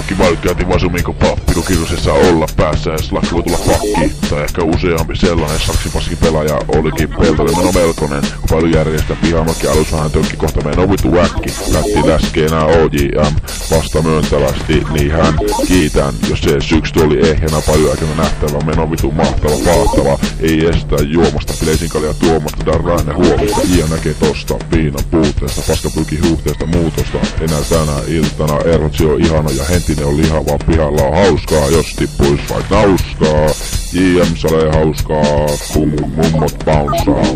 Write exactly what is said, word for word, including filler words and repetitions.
Kaikki valot käytiin vaan suminko pappirukirusessa olla päässä, ja slakki voi tulla pakki. Tai ehkä useampi sellainen saksipaskin pelaaja olikin peltoinen meno melkoinen. Kun paljon järjestä pihamakki alus vähän tökki, kohta meno vitu äkki. Lätti läskeenä O J M vasta myöntävästi, niin hän kiitän. Jos se syksy oli ehjänä paljon aikana nähtävä, meno vitu mahtava, pahtava. Ei estä juomasta, pileisinkalia tuomasta, darrainen huomista. Ia näkee tosta, viinan puutteesta, paskapylki huuhteesta muutosta. Enää tänä iltana Erotsi on ihana ja Hentinen on lihava, pihalla on hauskaa, jos tippuis vaik nauskaa. J M salee hauskaa, kun mummot bounsaa.